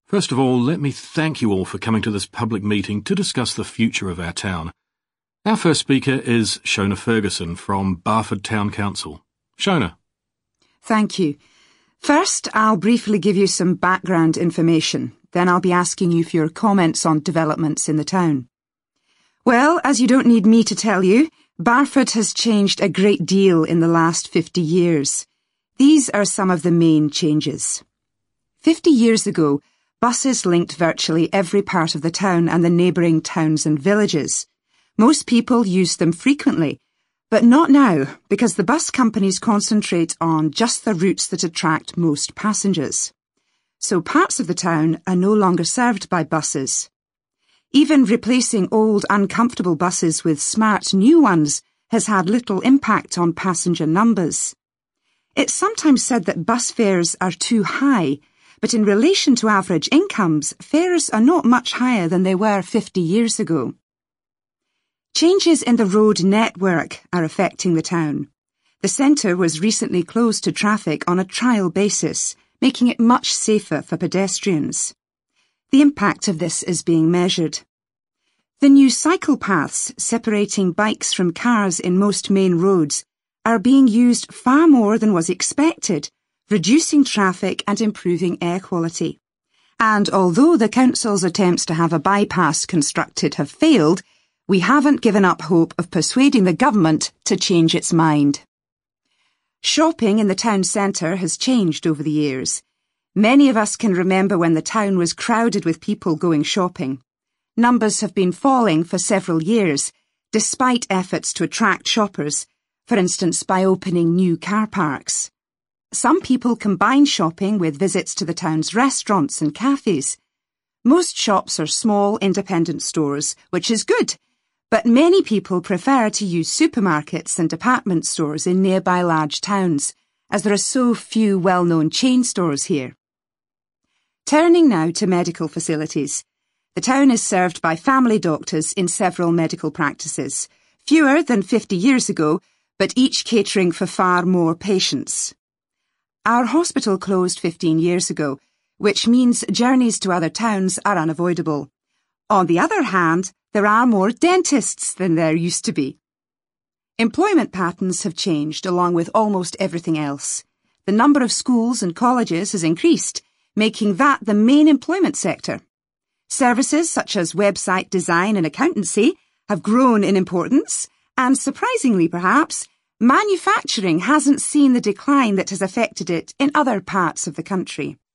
First of all, let me thank you all for coming to this public meeting to discuss the future of our town. Our first speaker is Shona Ferguson from Barford Town Council. Shona. Thank you. First, I'll briefly give you some background information. Then I'll be asking you for your comments on developments in the town. Well, as you don't need me to tell you, Barford has changed a great deal in the last 50 years. These are some of the main changes. 50 years ago, buses linked virtually every part of the town and the neighbouring towns and villages. Most people used them frequently, but not now, because the bus companies concentrate on just the routes that attract most passengers. So parts of the town are no longer served by buses. Even replacing old, uncomfortable buses with smart new ones has had little impact on passenger numbers. It's sometimes said that bus fares are too high, but in relation to average incomes, fares are not much higher than they were 50 years ago. Changes in the road network are affecting the town. The centre was recently closed to traffic on a trial basis, making it much safer for pedestrians. The impact of this is being measured. The new cycle paths separating bikes from cars in most main roads are being used far more than was expected, reducing traffic and improving air quality. And although the council's attempts to have a bypass constructed have failed, we haven't given up hope of persuading the government to change its mind. Shopping in the town centre has changed over the years. Many of us can remember when the town was crowded with people going shopping. Numbers have been falling for several years, despite efforts to attract shoppers, for instance by opening new car parks. Some people combine shopping with visits to the town's restaurants and cafes. Most shops are small independent stores, which is good, but many people prefer to use supermarkets and department stores in nearby large towns, as there are so few well-known chain stores here. Turning now to medical facilities. The town is served by family doctors in several medical practices, fewer than 50 years ago, but each catering for far more patients. Our hospital closed 15 years ago, which means journeys to other towns are unavoidable. On the other hand, there are more dentists than there used to be. Employment patterns have changed along with almost everything else. The number of schools and colleges has increased, making that the main employment sector. Services such as website design and accountancy have grown in importance, and surprisingly perhaps, manufacturing hasn't seen the decline that has affected it in other parts of the country.